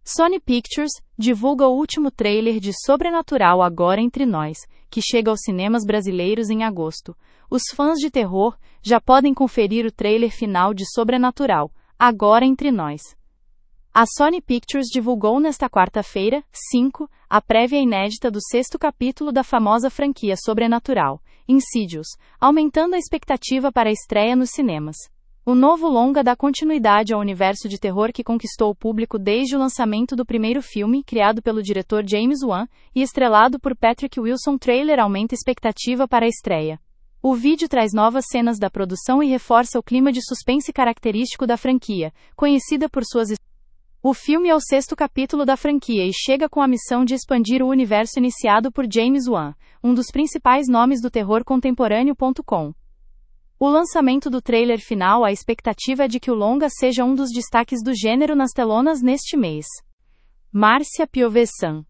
Sony Pictures divulga o último trailer de Sobrenatural Agora Entre Nós, que chega aos cinemas brasileiros em agosto. Os fãs de terror já podem conferir o trailer final de Sobrenatural, Agora Entre Nós. A Sony Pictures divulgou nesta quarta-feira, 5, a prévia inédita do 6º capítulo da famosa franquia Sobrenatural, Insidious, aumentando a expectativa para a estreia nos cinemas. O novo longa dá continuidade ao universo de terror que conquistou o público desde o lançamento do primeiro filme, criado pelo diretor James Wan e estrelado por Patrick Wilson. O trailer aumenta a expectativa para a estreia. O vídeo traz novas cenas da produção e reforça o clima de suspense característico da franquia, conhecida por suas... O filme é o 6º capítulo da franquia e chega com a missão de expandir o universo iniciado por James Wan, um dos principais nomes do terror contemporâneo.com. O lançamento do trailer final, a expectativa é de que o longa seja um dos destaques do gênero nas telonas neste mês. Márcia Piovesan